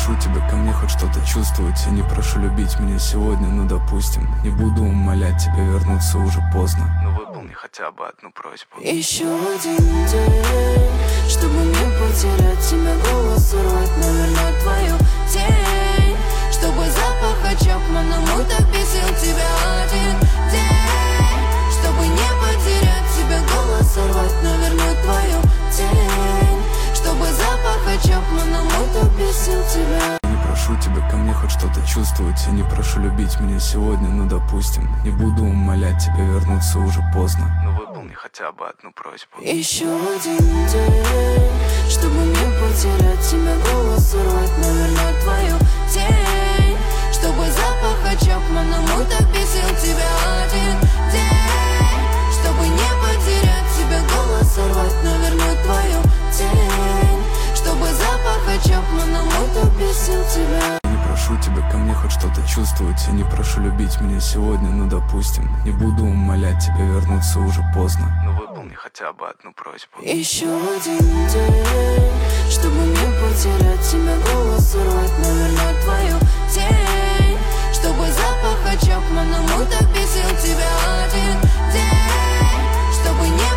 прошу тебя ко мне хоть что-то чувствовать. Я не прошу любить меня сегодня, ну допустим. Не буду умолять тебя вернуться, уже поздно. Но выполни хотя бы одну просьбу. Еще один день, чтобы не потерять тебя, голос сорвать, но вернуть твою тень. Чтобы запах от Чапмана мой так бесил тебя. Один день, чтобы не потерять тебя, голос сорвать, но вернуть твою тень. Чтобы запах от Чапмана мой так бесил тебя. Не прошу тебя ко мне хоть что-то чувствовать. Я не прошу любить меня сегодня, ну допустим. Не буду умолять тебя вернуться, уже поздно. Но выполни хотя бы одну просьбу. Еще один день, чтобы не потерять тебя, голос сорвать, но вернуть твою тень. Чтобы запах от Чапмана мой так бесил тебя. Один день, чтобы не потерять тебя, голос сорвать, но вернуть твою тень. Чтобы запах от Чапмана мой так бесил тебя. Не прошу тебя ко мне хоть что-то чувствовать. Я не прошу любить меня сегодня, ну допустим. Не буду умолять тебя вернуться, уже поздно. Но выполни хотя бы одну просьбу. Еще один день, чтобы не потерять тебя, голос сорвать, но вернуть твою тень.